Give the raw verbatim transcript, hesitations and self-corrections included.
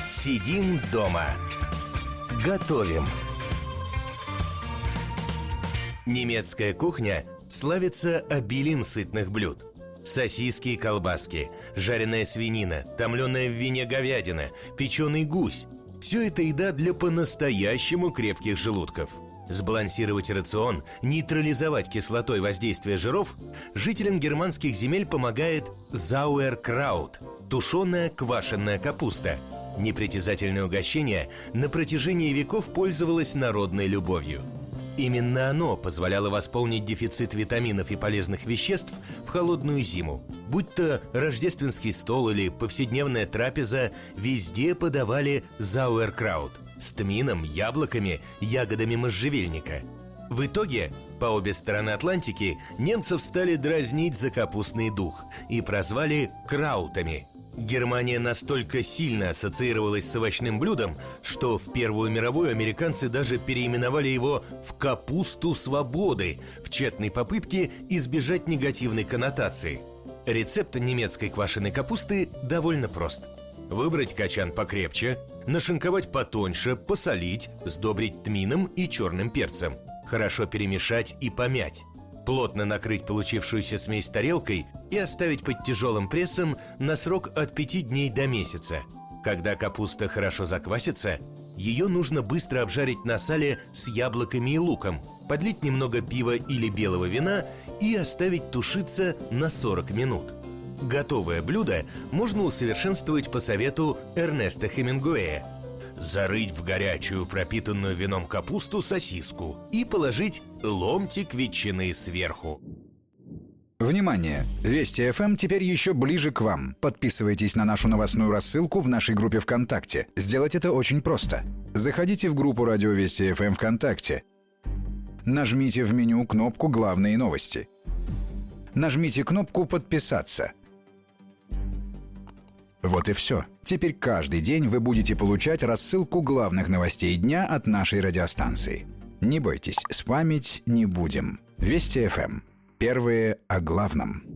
Сидим дома. Готовим. Немецкая кухня славится обилием сытных блюд. Сосиски и колбаски, жареная свинина, томленая в вине говядина, печеный гусь – все это еда для по-настоящему крепких желудков. Сбалансировать рацион, нейтрализовать кислотой воздействие жиров жителям германских земель помогает Sauerkraut – тушеная квашеная капуста. Непритязательное угощение на протяжении веков пользовалось народной любовью. Именно оно позволяло восполнить дефицит витаминов и полезных веществ в холодную зиму. Будь то рождественский стол или повседневная трапеза, везде подавали Sauerkraut с тмином, яблоками, ягодами можжевельника. В итоге, по обе стороны Атлантики немцев стали дразнить за капустный дух и прозвали краутами. Германия настолько сильно ассоциировалась с овощным блюдом, что в Первую мировую американцы даже переименовали его в «капусту свободы» в тщетной попытке избежать негативной коннотации. Рецепт немецкой квашеной капусты довольно прост. Выбрать качан покрепче, нашинковать потоньше, посолить, сдобрить тмином и черным перцем. Хорошо перемешать и помять. Плотно накрыть получившуюся смесь тарелкой и оставить под тяжелым прессом на срок от пяти дней до месяца. Когда капуста хорошо заквасится, ее нужно быстро обжарить на сале с яблоками и луком, подлить немного пива или белого вина и оставить тушиться на сорок минут. Готовое блюдо можно усовершенствовать по совету Эрнеста Хемингуэя. Зарыть в горячую, пропитанную вином капусту сосиску и положить ломтик ветчины сверху. Внимание! Вести эф эм теперь еще ближе к вам. Подписывайтесь на нашу новостную рассылку в нашей группе ВКонтакте. Сделать это очень просто. Заходите в группу Радио Вести эф эм ВКонтакте. Нажмите в меню кнопку «Главные новости». Нажмите кнопку «Подписаться». Вот и все. Теперь каждый день вы будете получать рассылку главных новостей дня от нашей радиостанции. Не бойтесь, спамить не будем. Вести эф эм. Первые о главном.